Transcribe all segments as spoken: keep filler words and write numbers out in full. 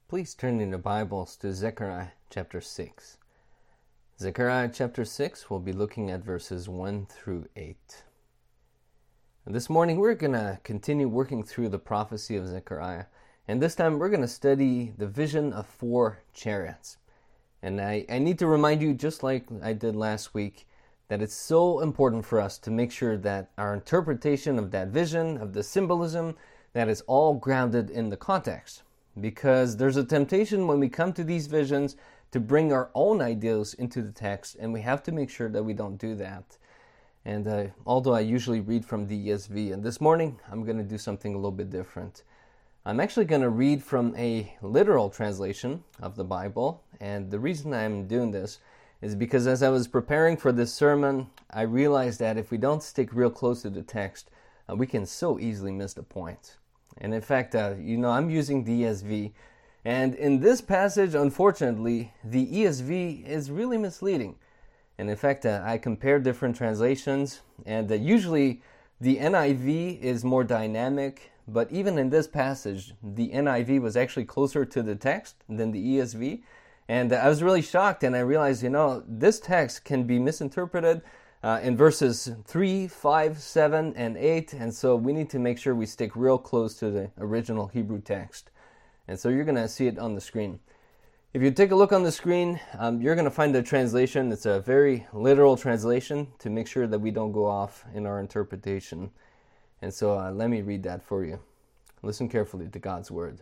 Please turn in your Bibles to Zechariah chapter six. Zechariah chapter six, we'll be looking at verses one through eight. And this morning we're going to continue working through the prophecy of Zechariah. And this time we're going to study the vision of four chariots. And I, I need to remind you, just like I did last week, that it's so important for us to make sure that our interpretation of that vision, of the symbolism, that is all grounded in the context. Because there's a temptation when we come to these visions to bring our own ideas into the text, and we have to make sure that we don't do that. And uh, although I usually read from the E S V, and this morning I'm going to do something a little bit different. I'm actually going to read from a literal translation of the Bible, and the reason I'm doing this is because as I was preparing for this sermon, I realized that if we don't stick real close to the text, uh, we can so easily miss the point. And in fact, uh, you know, I'm using the E S V, and in this passage, unfortunately, the E S V is really misleading. And in fact, uh, I compared different translations, and uh, usually the N I V is more dynamic, but even in this passage, the N I V was actually closer to the text than the E S V. And uh, I was really shocked, and I realized, you know, this text can be misinterpreted Uh, in verses three, five, seven, and eight, and so we need to make sure we stick real close to the original Hebrew text. And so you're going to see it on the screen. If you take a look on the screen, um, you're going to find the translation. It's a very literal translation to make sure that we don't go off in our interpretation. And so uh, let me read that for you. Listen carefully to God's word.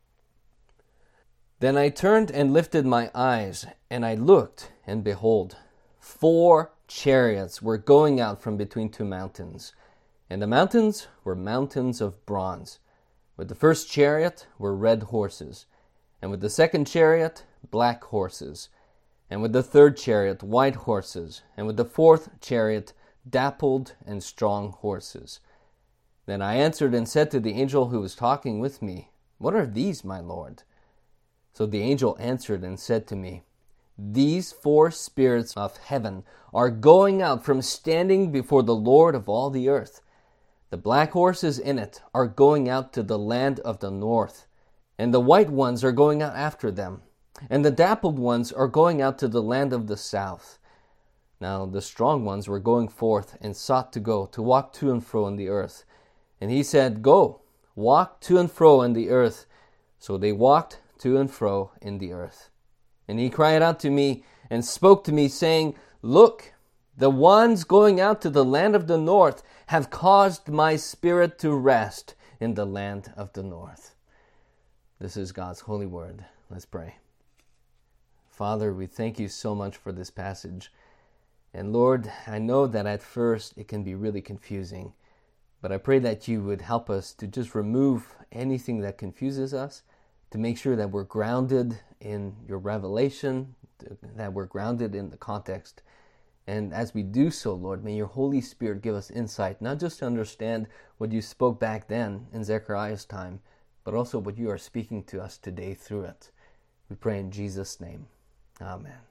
Then I turned and lifted my eyes, and I looked, and behold, four chariots were going out from between two mountains, and the mountains were mountains of bronze. With the first chariot were red horses, and with the second chariot black horses, and with the third chariot white horses, and with the fourth chariot dappled and strong horses. Then I answered and said to the angel who was talking with me, "What are these, my Lord?" So the angel answered and said to me, "These four spirits of heaven are going out from standing before the Lord of all the earth. The black horses in it are going out to the land of the north, and the white ones are going out after them, and the dappled ones are going out to the land of the south." Now the strong ones were going forth and sought to go, to walk to and fro in the earth. And he said, "Go, walk to and fro in the earth." So they walked to and fro in the earth. And he cried out to me and spoke to me, saying, "Look, the ones going out to the land of the north have caused my spirit to rest in the land of the north." This is God's holy word. Let's pray. Father, we thank you so much for this passage. And Lord, I know that at first it can be really confusing, but I pray that you would help us to just remove anything that confuses us, to make sure that we're grounded in your revelation, that we're grounded in the context. And as we do so, Lord, may your Holy Spirit give us insight, not just to understand what you spoke back then in Zechariah's time, but also what you are speaking to us today through it. We pray in Jesus' name. Amen.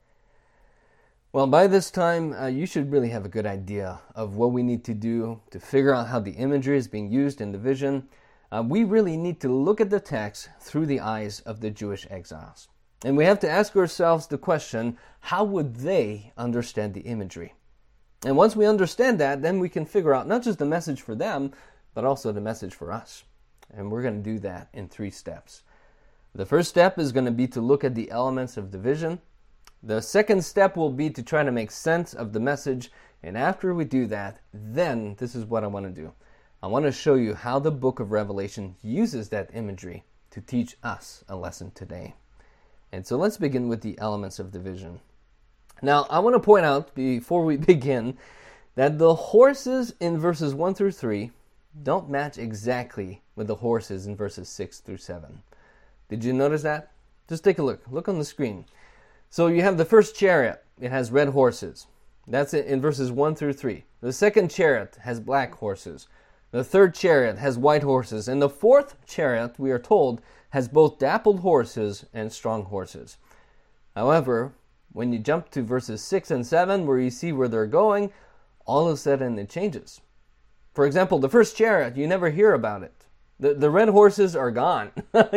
Well, by this time, uh, you should really have a good idea of what we need to do to figure out how the imagery is being used in the vision. Uh, we really need to look at the text through the eyes of the Jewish exiles. And we have to ask ourselves the question, how would they understand the imagery? And once we understand that, then we can figure out not just the message for them, but also the message for us. And we're going to do that in three steps. The first step is going to be to look at the elements of the vision. The second step will be to try to make sense of the message. And after we do that, then this is what I want to do. I want to show you how the book of Revelation uses that imagery to teach us a lesson today. And so let's begin with the elements of the vision. Now, I want to point out before we begin that the horses in verses one through three don't match exactly with the horses in verses six through seven. Did you notice that? Just take a look. Look on the screen. So you have the first chariot. It has red horses. That's it in verses one through three. The second chariot has black horses. The third chariot has white horses, and the fourth chariot, we are told, has both dappled horses and strong horses. However, when you jump to verses six and seven, where you see where they're going, all of a sudden it changes. For example, the first chariot, you never hear about it. The, the red horses are gone.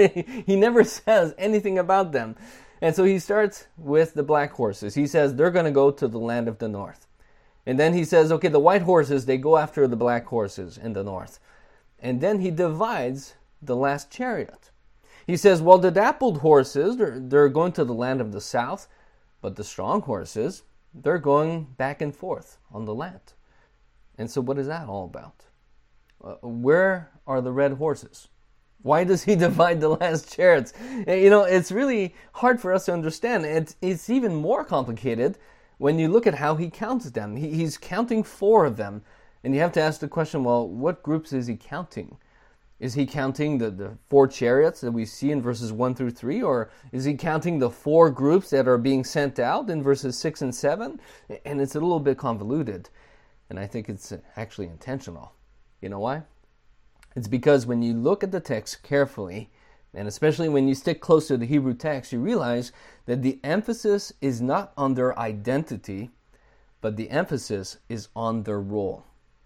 He never says anything about them. And so he starts with the black horses. He says they're going to go to the land of the north. And then he says, okay, the white horses, they go after the black horses in the north. And then he divides the last chariot. He says, well, the dappled horses, they're, they're going to the land of the south, but the strong horses, they're going back and forth on the land. And so what is that all about? Uh, where are the red horses? Why does he divide the last chariots? You know, it's really hard for us to understand. It's, it's even more complicated when you look at how he counts them. He, he's counting four of them. And you have to ask the question, well, what groups is he counting? Is he counting the, the four chariots that we see in verses one through three? Or is he counting the four groups that are being sent out in verses six and seven? And it's a little bit convoluted. And I think it's actually intentional. You know why? It's because when you look at the text carefully, and especially when you stick close to the Hebrew text, you realize that the emphasis is not on their identity, but the emphasis is on their role.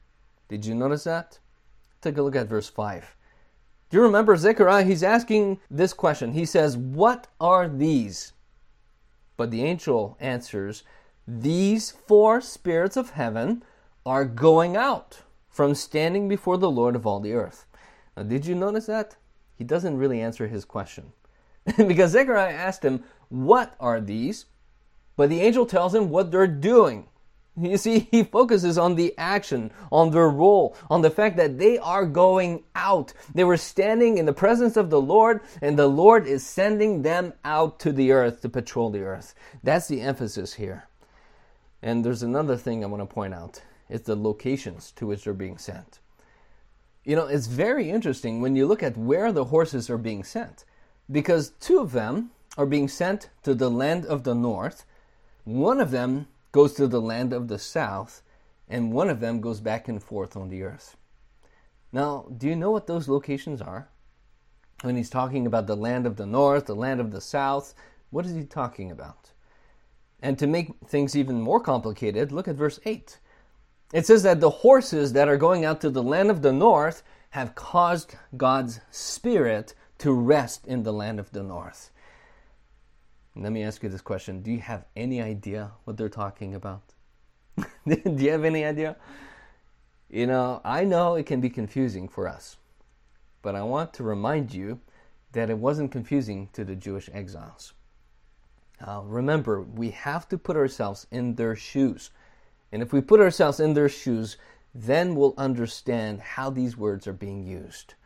Did you notice that? Take a look at verse five. Do you remember Zechariah? He's asking this question. He says, what are these? But the angel answers, these four spirits of heaven are going out from standing before the Lord of all the earth. Now, did you notice that? He doesn't really answer his question. Because Zechariah asked him, what are these? But the angel tells him what they're doing. You see, he focuses on the action, on their role, on the fact that they are going out. They were standing in the presence of the Lord, and the Lord is sending them out to the earth to patrol the earth. That's the emphasis here. And there's another thing I want to point out. It's the locations to which they're being sent. You know, it's very interesting when you look at where the horses are being sent, because two of them are being sent to the land of the north, one of them goes to the land of the south, and one of them goes back and forth on the earth. Now, do you know what those locations are? When he's talking about the land of the north, the land of the south, what is he talking about? And to make things even more complicated, look at verse eight. It says that the horses that are going out to the land of the north have caused God's Spirit to rest in the land of the north. Let me ask you this question. Do you have any idea what they're talking about? Do you have any idea? You know, I know it can be confusing for us, but I want to remind you that it wasn't confusing to the Jewish exiles. Uh, remember, we have to put ourselves in their shoes. And if we put ourselves in their shoes, then we'll understand how these words are being used.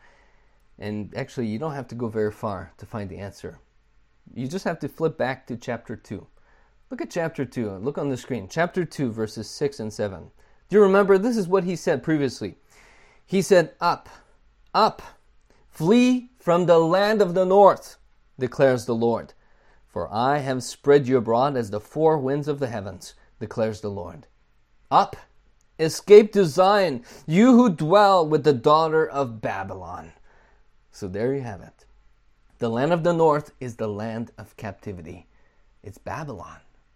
And actually, you don't have to go very far to find the answer. You just have to flip back to chapter two. Look at chapter two. Look on the screen. Chapter two, verses six and seven. Do you remember? This is what he said previously. He said, up, up, flee from the land of the north, declares the Lord. For I have spread you abroad as the four winds of the heavens, declares the Lord. Up, escape to Zion, you who dwell with the daughter of Babylon. So there you have it. The land of the north is the land of captivity. It's Babylon.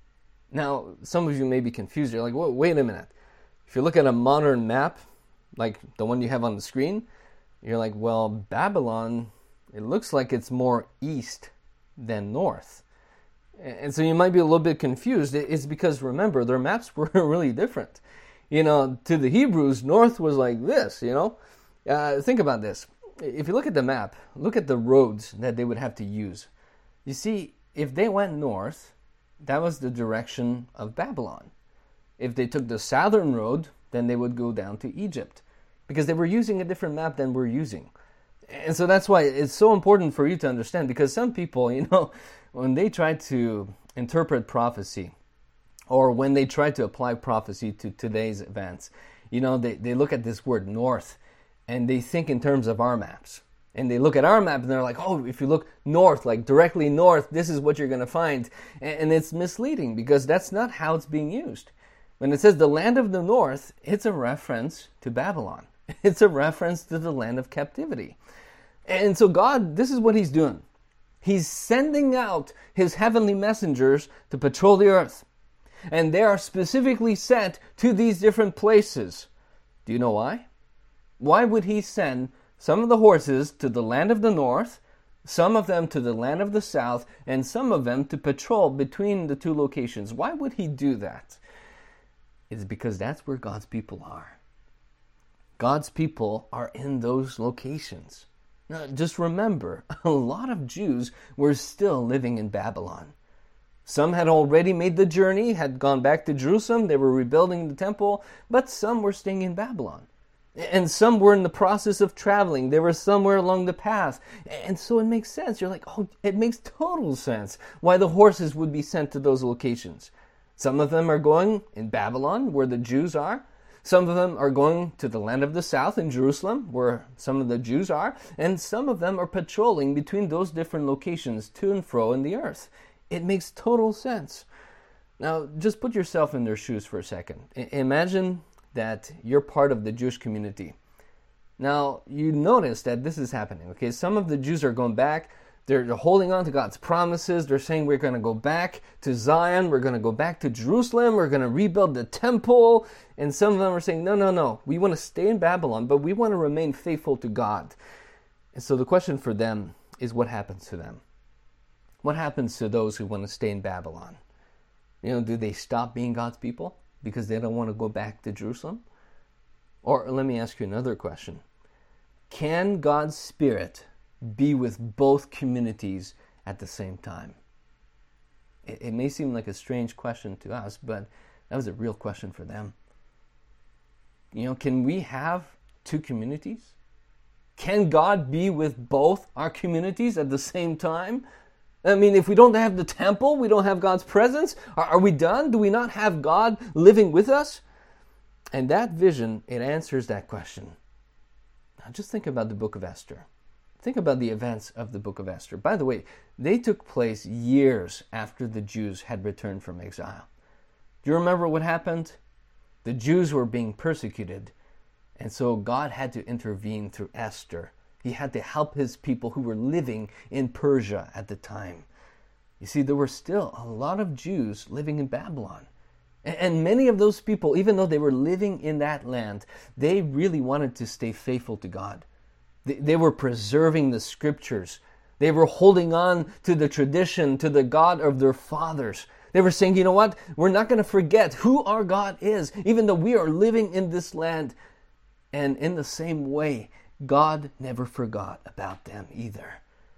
Now, some of you may be confused. You're like, wait, wait a minute. If you look at a modern map, like the one you have on the screen, you're like, well, Babylon, it looks like it's more east than north. And so you might be a little bit confused. It's because, remember, their maps were really different. You know, to the Hebrews, north was like this, you know. Uh, think about this. If you look at the map, look at the roads that they would have to use. You see, if they went north, that was the direction of Babylon. If they took the southern road, then they would go down to Egypt, because they were using a different map than we're using. And so that's why it's so important for you to understand, because some people, you know, when they try to interpret prophecy, or when they try to apply prophecy to today's events, you know, they, they look at this word north, and they think in terms of our maps. And they look at our map and they're like, oh, if you look north, like directly north, this is what you're going to find. And it's misleading, because that's not how it's being used. When it says the land of the north, it's a reference to Babylon. It's a reference to the land of captivity. And so God, this is what he's doing. He's sending out his heavenly messengers to patrol the earth. And they are specifically sent to these different places. Do you know why? Why would he send some of the horses to the land of the north, some of them to the land of the south, and some of them to patrol between the two locations. Why would he do that? It's because that's where God's people are. God's people are in those locations. Now, just remember, a lot of Jews were still living in Babylon. Some had already made the journey, had gone back to Jerusalem, they were rebuilding the temple, but some were staying in Babylon. And some were in the process of traveling. They were somewhere along the path. And so it makes sense. You're like, oh, it makes total sense why the horses would be sent to those locations. Some of them are going in Babylon, where the Jews are. Some of them are going to the land of the south in Jerusalem, where some of the Jews are. And some of them are patrolling between those different locations to and fro in the earth. It makes total sense. Now, just put yourself in their shoes for a second. I- imagine that you're part of the Jewish community. Now, you notice that this is happening, okay? Some of the Jews are going back. They're, they're holding on to God's promises. They're saying, we're going to go back to Zion. We're going to go back to Jerusalem. We're going to rebuild the temple. And some of them are saying, no, no, no. We want to stay in Babylon, but we want to remain faithful to God. And so the question for them is, what happens to them? What happens to those who want to stay in Babylon? You know, do they stop being God's people because they don't want to go back to Jerusalem? Or let me ask you another question. Can God's Spirit be with both communities at the same time? It, it may seem like a strange question to us, but that was a real question for them. You know, can we have two communities? Can God be with both our communities at the same time? I mean, if we don't have the temple, we don't have God's presence, are, are we done? Do we not have God living with us? And that vision, it answers that question. Now just think about the book of Esther. Think about the events of the book of Esther. By the way, they took place years after the Jews had returned from exile. Do you remember what happened? The Jews were being persecuted, and so God had to intervene through Esther. He had to help his people who were living in Persia at the time. You see, there were still a lot of Jews living in Babylon. And many of those people, even though they were living in that land, they really wanted to stay faithful to God. They were preserving the scriptures. They were holding on to the tradition, to the God of their fathers. They were saying, you know what? We're not going to forget who our God is, even though we are living in this land. And in the same way, God never forgot about them either.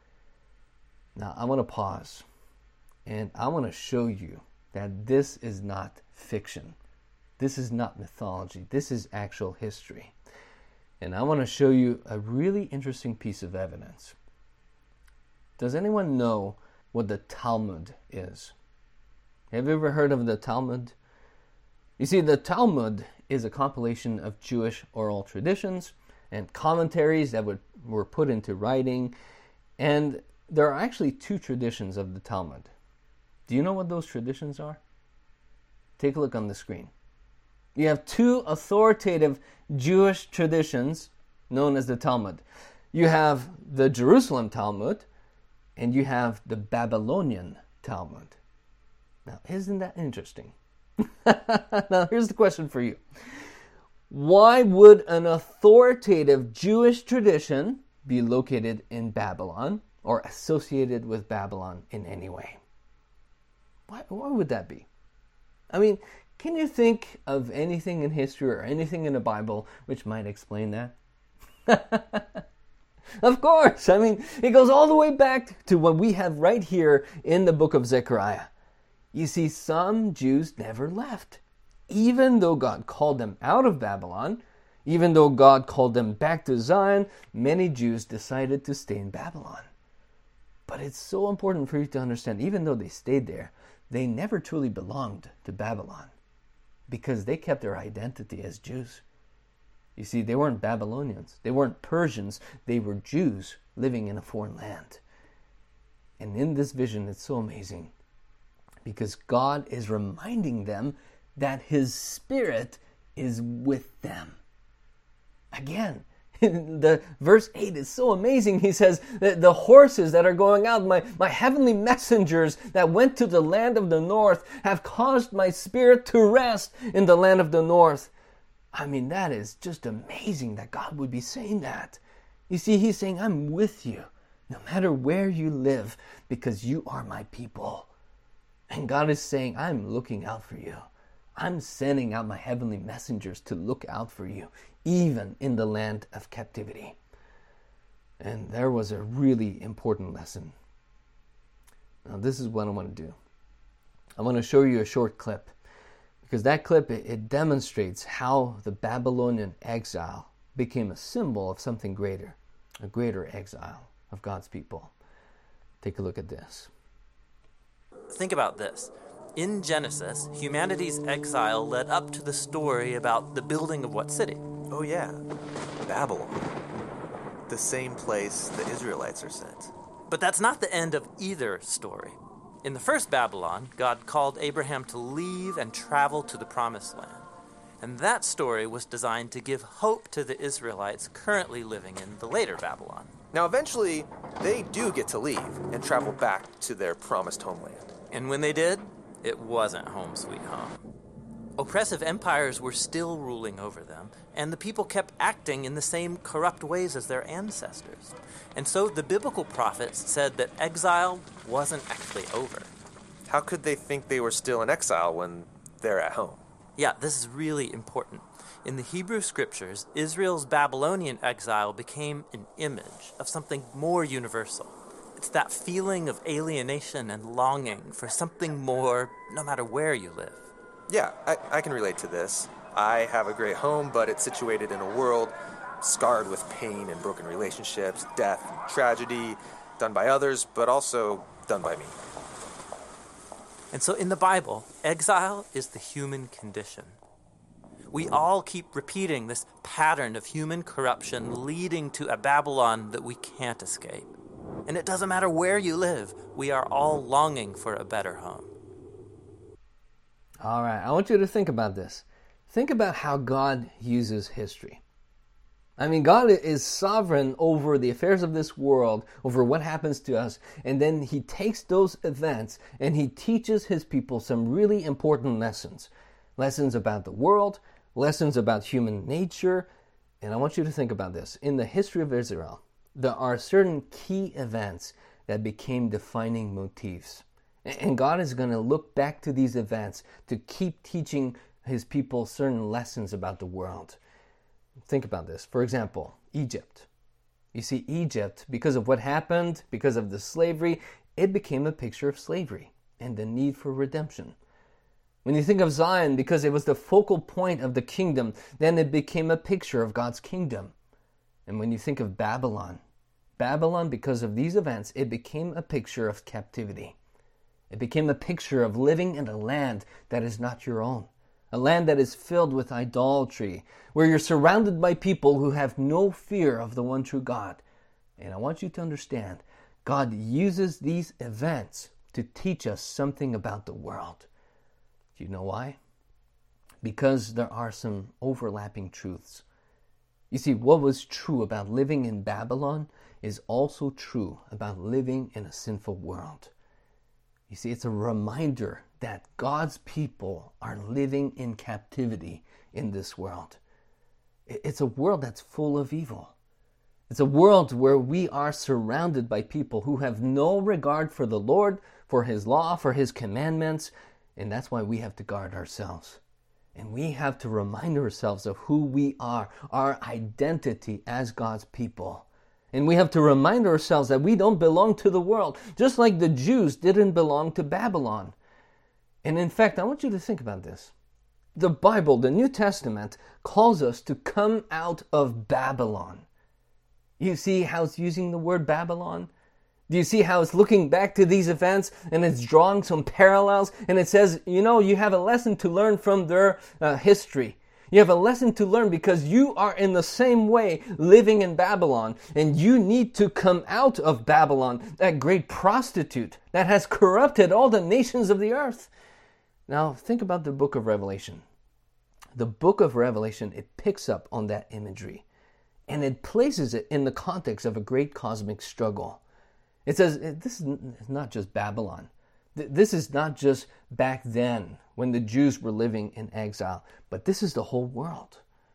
Now, I want to pause, and I want to show you that this is not fiction. This is not mythology. This is actual history. And I want to show you a really interesting piece of evidence. Does anyone know what the Talmud is? Have you ever heard of the Talmud? You see, the Talmud is a compilation of Jewish oral traditions and commentaries that would, were put into writing. And there are actually two traditions of the Talmud. Do you know what those traditions are? Take a look on the screen. You have two authoritative Jewish traditions known as the Talmud. You have the Jerusalem Talmud, and you have the Babylonian Talmud. Now, isn't that interesting? Now, here's the question for you. Why would an authoritative Jewish tradition be located in Babylon or associated with Babylon in any way? Why, why would that be? I mean, can you think of anything in history or anything in the Bible which might explain that? Of course. I mean, it goes all the way back to what we have right here in the book of Zechariah. You see, some Jews never left. Even though God called them out of Babylon, even though God called them back to Zion, many Jews decided to stay in Babylon. But it's so important for you to understand, even though they stayed there, they never truly belonged to Babylon because they kept their identity as Jews. You see, they weren't Babylonians. They weren't Persians. They were Jews living in a foreign land. And in this vision, it's so amazing because God is reminding them that His Spirit is with them. Again, the verse eight is so amazing. He says that the horses that are going out, my, my heavenly messengers that went to the land of the north, have caused my spirit to rest in the land of the north. I mean, that is just amazing that God would be saying that. You see, he's saying, I'm with you no matter where you live because you are my people. And God is saying, I'm looking out for you. I'm sending out my heavenly messengers to look out for you, even in the land of captivity. And there was a really important lesson. Now, this is what I want to do. I want to show you a short clip, because that clip, it, it demonstrates how the Babylonian exile became a symbol of something greater, a greater exile of God's people. Take a look at this. Think about this. In Genesis, humanity's exile led up to the story about the building of what city? Oh yeah, Babylon. The same place the Israelites are sent. But that's not the end of either story. In the first Babylon, God called Abraham to leave and travel to the Promised Land. And that story was designed to give hope to the Israelites currently living in the later Babylon. Now eventually, they do get to leave and travel back to their promised homeland. And when they did, it wasn't home sweet home. Oppressive empires were still ruling over them, and the people kept acting in the same corrupt ways as their ancestors. And so the biblical prophets said that exile wasn't actually over. How could they think they were still in exile when they're at home? Yeah, this is really important. In the Hebrew scriptures, Israel's Babylonian exile became an image of something more universal. It's that feeling of alienation and longing for something more, no matter where you live. Yeah, I, I can relate to this. I have a great home, but it's situated in a world scarred with pain and broken relationships, death, and tragedy, done by others, but also done by me. And so in the Bible, exile is the human condition. We all keep repeating this pattern of human corruption leading to a Babylon that we can't escape. And it doesn't matter where you live, we are all longing for a better home. All right, I want you to think about this. Think about how God uses history. I mean, God is sovereign over the affairs of this world, over what happens to us, and then he takes those events and he teaches his people some really important lessons. Lessons about the world, lessons about human nature, and I want you to think about this. In the history of Israel, there are certain key events that became defining motifs. And God is going to look back to these events to keep teaching his people certain lessons about the world. Think about this. For example, Egypt. You see, Egypt, because of what happened, because of the slavery, it became a picture of slavery and the need for redemption. When you think of Zion, because it was the focal point of the kingdom, then it became a picture of God's kingdom. And when you think of Babylon, Babylon, because of these events, it became a picture of captivity. It became a picture of living in a land that is not your own. A land that is filled with idolatry, where you're surrounded by people who have no fear of the one true God. And I want you to understand, God uses these events to teach us something about the world. Do you know why? Because there are some overlapping truths. You see, what was true about living in Babylon is also true about living in a sinful world. You see, it's a reminder that God's people are living in captivity in this world. It's a world that's full of evil. It's a world where we are surrounded by people who have no regard for the Lord, for his law, for his commandments, and that's why we have to guard ourselves. And we have to remind ourselves of who we are, our identity as God's people. And we have to remind ourselves that we don't belong to the world, just like the Jews didn't belong to Babylon. And in fact, I want you to think about this. The Bible, the New Testament, calls us to come out of Babylon. You see how it's using the word Babylon? Do you see how it's looking back to these events and it's drawing some parallels? And it says, you know, you have a lesson to learn from their uh, history. You have a lesson to learn because you are in the same way living in Babylon. And you need to come out of Babylon, that great prostitute that has corrupted all the nations of the earth. Now, think about the book of Revelation. The book of Revelation, it picks up on that imagery. And it places it in the context of a great cosmic struggle. It says, this is not just Babylon. This is not just back then when the Jews were living in exile, but this is the whole world.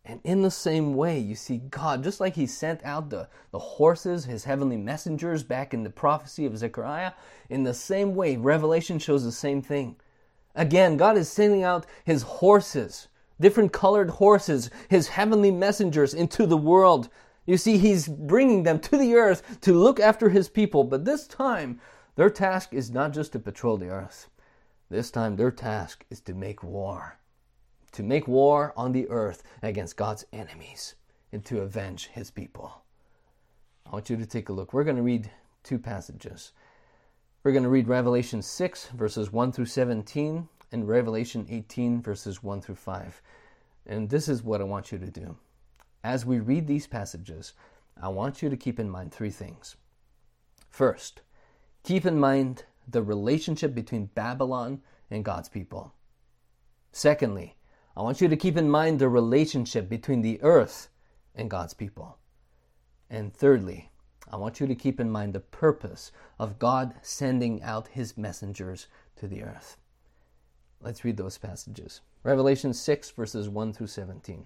And in the same way, you see God, just like he sent out the, the horses, his heavenly messengers back in the prophecy of Zechariah, in the same way, Revelation shows the same thing. Again, God is sending out his horses, different colored horses, his heavenly messengers into the world. You see, he's bringing them to the earth to look after his people. But this time, their task is not just to patrol the earth. This time, their task is to make war. To make war on the earth against God's enemies and to avenge his people. I want you to take a look. We're going to read two passages. We're going to read Revelation six, verses one through seventeen, and Revelation eighteen, verses one through five. And this is what I want you to do. As we read these passages, I want you to keep in mind three things. First, keep in mind the relationship between Babylon and God's people. Secondly, I want you to keep in mind the relationship between the earth and God's people. And thirdly, I want you to keep in mind the purpose of God sending out his messengers to the earth. Let's read those passages. Revelation six, verses one through seventeen.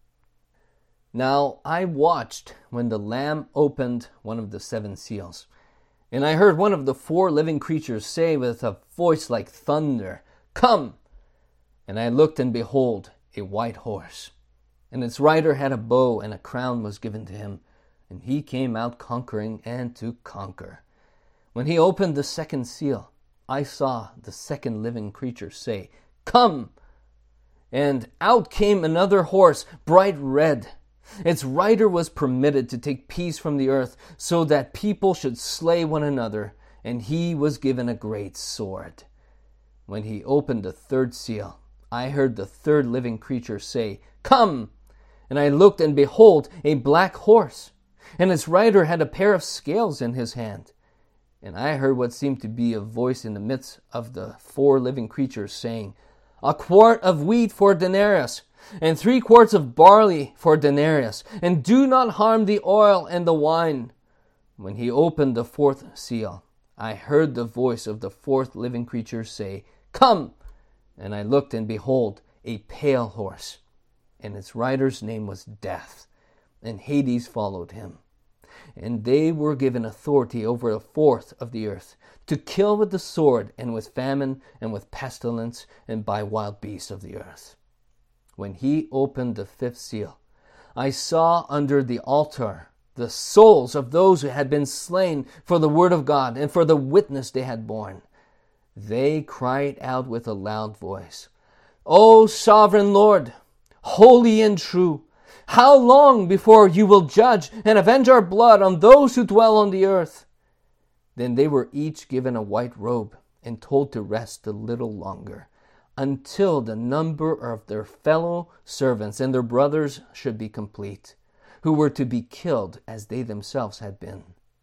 Now I watched when the Lamb opened one of the seven seals, and I heard one of the four living creatures say with a voice like thunder, "Come!" And I looked, and behold, a white horse. And its rider had a bow, and a crown was given to him. And he came out conquering and to conquer. When he opened the second seal, I saw the second living creature say, "Come!" And out came another horse, bright red. Its rider was permitted to take peace from the earth, so that people should slay one another. And he was given a great sword. When he opened the third seal, I heard the third living creature say, "Come!" And I looked, and behold, a black horse. And its rider had a pair of scales in his hand. And I heard what seemed to be a voice in the midst of the four living creatures saying, "A quart of wheat for a denarius, and three quarts of barley for a denarius, and do not harm the oil and the wine." When he opened the fourth seal, I heard the voice of the fourth living creature say, "Come!" And I looked, and behold, a pale horse, and its rider's name was Death, and Hades followed him. And they were given authority over a fourth of the earth, to kill with the sword, and with famine, and with pestilence, and by wild beasts of the earth. When he opened the fifth seal, I saw under the altar the souls of those who had been slain for the word of God, and for the witness they had borne. They cried out with a loud voice, "O sovereign Lord, holy and true, how long before you will judge and avenge our blood on those who dwell on the earth?" Then they were each given a white robe and told to rest a little longer, until the number of their fellow servants and their brothers should be complete, who were to be killed as they themselves had been.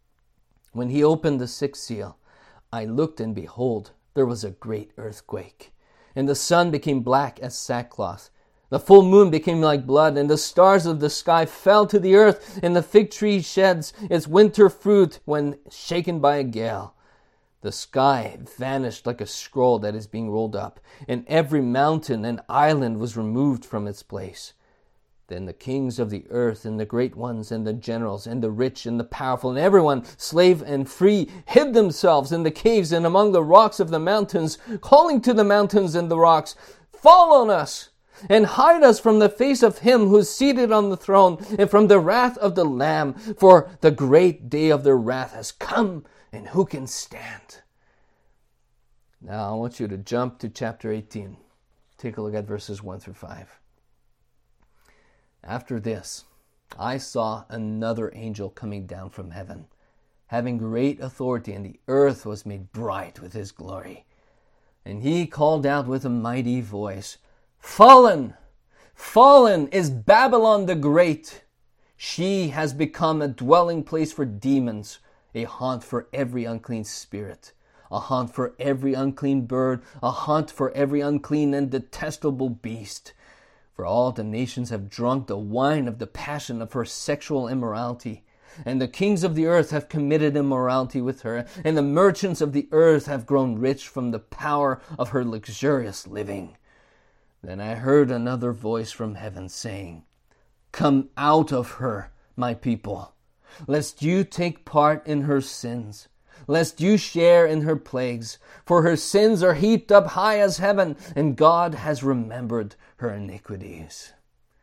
When he opened the sixth seal, I looked, and behold, there was a great earthquake, and the sun became black as sackcloth. The full moon became like blood, and the stars of the sky fell to the earth, and the fig tree sheds its winter fruit when shaken by a gale. The sky vanished like a scroll that is being rolled up, and every mountain and island was removed from its place. Then the kings of the earth, and the great ones, and the generals, and the rich, and the powerful, and everyone, slave and free, hid themselves in the caves and among the rocks of the mountains, calling to the mountains and the rocks, "Fall on us, and hide us from the face of him who is seated on the throne, and from the wrath of the Lamb, for the great day of their wrath has come, and who can stand?" Now I want you to jump to chapter eighteen. Take a look at verses one through five. After this, I saw another angel coming down from heaven, having great authority, and the earth was made bright with his glory. And he called out with a mighty voice, "Fallen, fallen is Babylon the Great. She has become a dwelling place for demons, a haunt for every unclean spirit, a haunt for every unclean bird, a haunt for every unclean and detestable beast. For all the nations have drunk the wine of the passion of her sexual immorality. And the kings of the earth have committed immorality with her, and the merchants of the earth have grown rich from the power of her luxurious living." Then I heard another voice from heaven saying, Come out of her, my people, lest you take part in her sins, lest you share in her plagues. For her sins are heaped up high as heaven, and God has remembered her iniquities.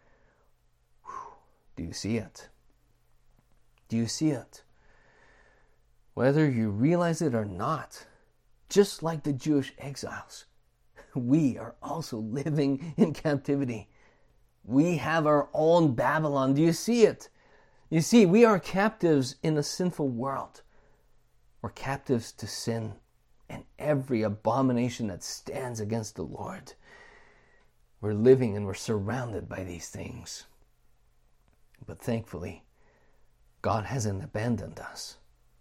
Whew. Do you see it? Do you see it? Whether you realize it or not, just like the Jewish exiles, we are also living in captivity. We have our own Babylon. Do you see it? You see, we are captives in a sinful world. We're captives to sin and every abomination that stands against the Lord. We're living and we're surrounded by these things. But thankfully, God hasn't abandoned us.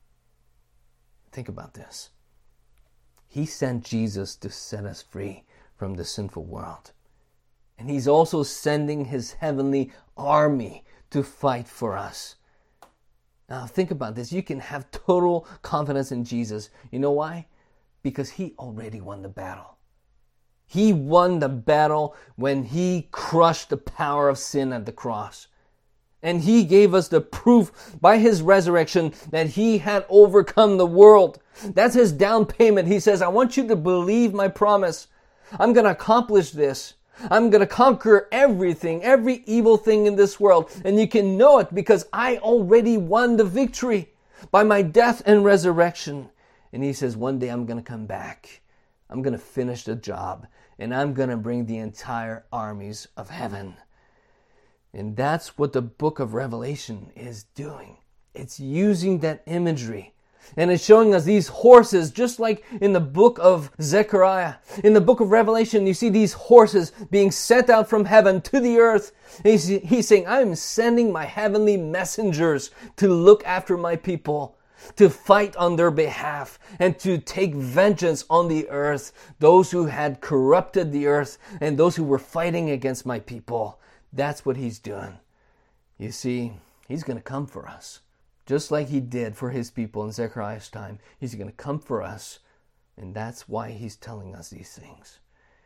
Think about this. He sent Jesus to set us free from the sinful world. And He's also sending His heavenly army to fight for us. Now think about this. You can have total confidence in Jesus. You know why? Because He already won the battle. He won the battle when He crushed the power of sin at the cross. And He gave us the proof by His resurrection that He had overcome the world. That's His down payment. He says, I want you to believe my promise. I'm going to accomplish this. I'm going to conquer everything, every evil thing in this world. And you can know it because I already won the victory by my death and resurrection. And He says, one day I'm going to come back. I'm going to finish the job. And I'm going to bring the entire armies of heaven. And that's what the book of Revelation is doing. It's using that imagery. And it's showing us these horses, just like in the book of Zechariah. In the book of Revelation, you see these horses being sent out from heaven to the earth. He's, he's saying, I'm sending my heavenly messengers to look after my people, to fight on their behalf, and to take vengeance on the earth, those who had corrupted the earth and those who were fighting against my people. That's what He's doing. You see, He's going to come for us. Just like He did for His people in Zechariah's time. He's going to come for us. And that's why He's telling us these things.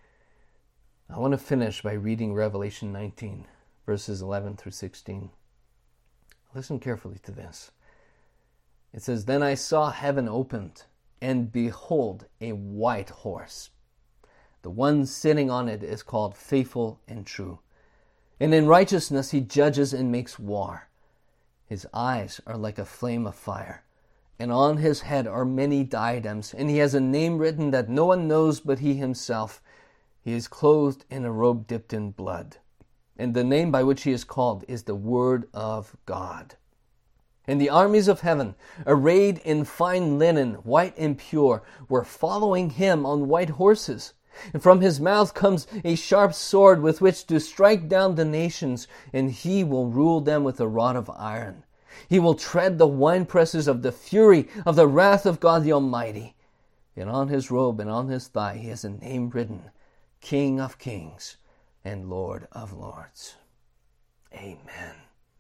I want to finish by reading Revelation nineteen, verses eleven through sixteen. Listen carefully to this. It says, Then I saw heaven opened, and behold, a white horse. The one sitting on it is called Faithful and True. And in righteousness He judges and makes war. His eyes are like a flame of fire, and on His head are many diadems, and He has a name written that no one knows but He Himself. He is clothed in a robe dipped in blood, and the name by which He is called is the Word of God. And the armies of heaven, arrayed in fine linen, white and pure, were following Him on white horses. And from His mouth comes a sharp sword with which to strike down the nations, and He will rule them with a rod of iron. He will tread the winepresses of the fury of the wrath of God the Almighty. And on His robe and on His thigh He has a name written, King of Kings and Lord of Lords. Amen.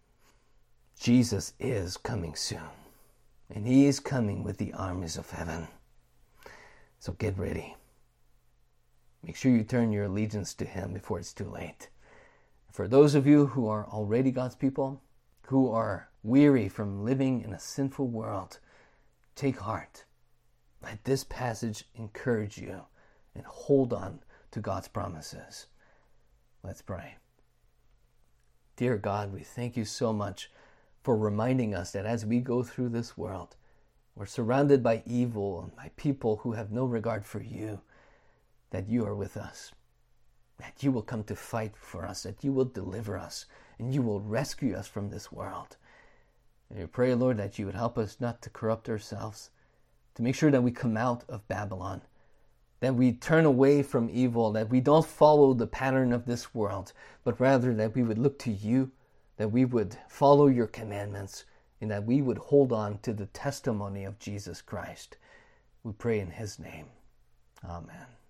Jesus is coming soon, and He is coming with the armies of heaven. So get ready. Make sure you turn your allegiance to Him before it's too late. For those of you who are already God's people, who are weary from living in a sinful world, take heart. Let this passage encourage you and hold on to God's promises. Let's pray. Dear God, we thank You so much for reminding us that as we go through this world, we're surrounded by evil and by people who have no regard for You. That You are with us, that You will come to fight for us, that You will deliver us, and You will rescue us from this world. And we pray, Lord, that You would help us not to corrupt ourselves, to make sure that we come out of Babylon, that we turn away from evil, that we don't follow the pattern of this world, but rather that we would look to You, that we would follow Your commandments, and that we would hold on to the testimony of Jesus Christ. We pray in His name. Amen.